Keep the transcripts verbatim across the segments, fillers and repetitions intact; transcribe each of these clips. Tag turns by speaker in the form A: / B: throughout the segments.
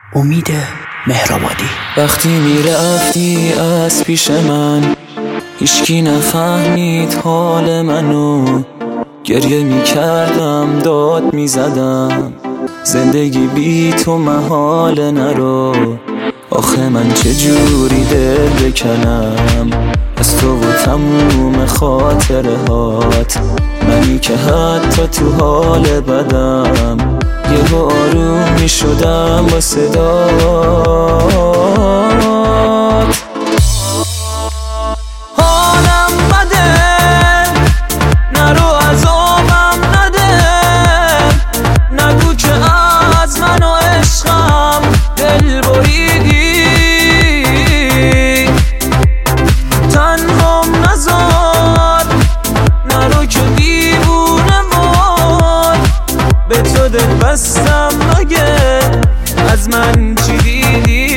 A: امید مهرآبادی.
B: وقتی میرفتی از پیش من هیچکی نفهمید حال منو، گریه میکردم داد میزدم زندگی بی تو محال نرو. آخه من چجوری دل بکنم از تو و تموم خاطره هات، منی که حتی تو حال بدم یه آروم میشدم با صدات. حالم بده نرو عذابم نده، نگو که از من و عشقم دل بریدی، تنهام نذار نرو که دیوونه وار، به تو دل بستم مگه از من چی دیدی؟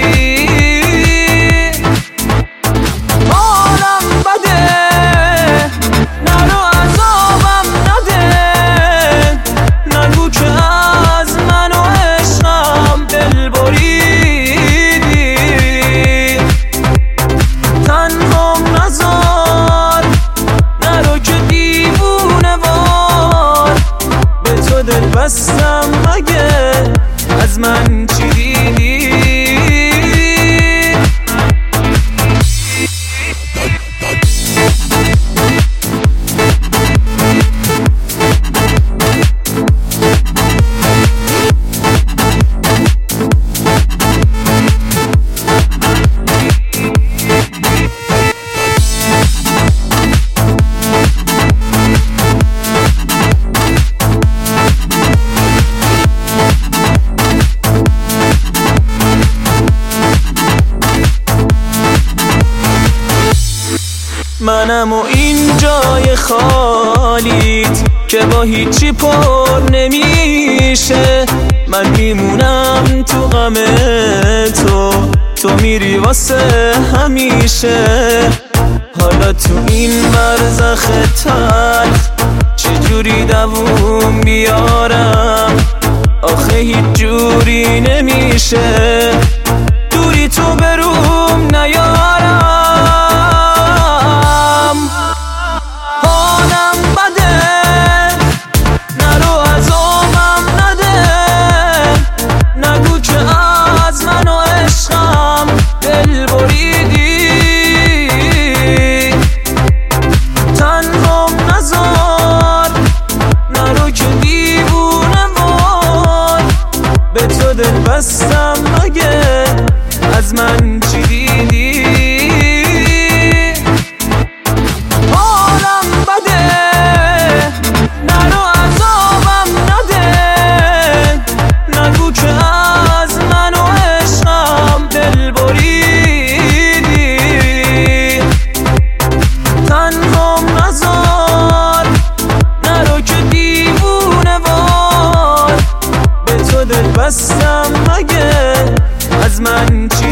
B: حالم بده نرو عذابم نده، نگو که از من و عشقم دل بریدی، تنهام نذار نرو که دیوونه وار، به تو دل بستم مگه از من چی دیدی؟ منم و این جای خالیت که با هیچی پر نمیشه، من میمونم تو غم تو، تو میری واسه همیشه. حالا تو این برزخ تلخ چجوری دووم بیارم، آخه هیچ جوری نمیشه دوری تو بروم نیارم. دل بستم مگه از من چی دیدی؟ حالم بده نرو عذابم نده، نگو که از من و عشقم دل بریدی، تنهام نذار نرو که دیوونه وار، به تو دل بستم مگه از من چی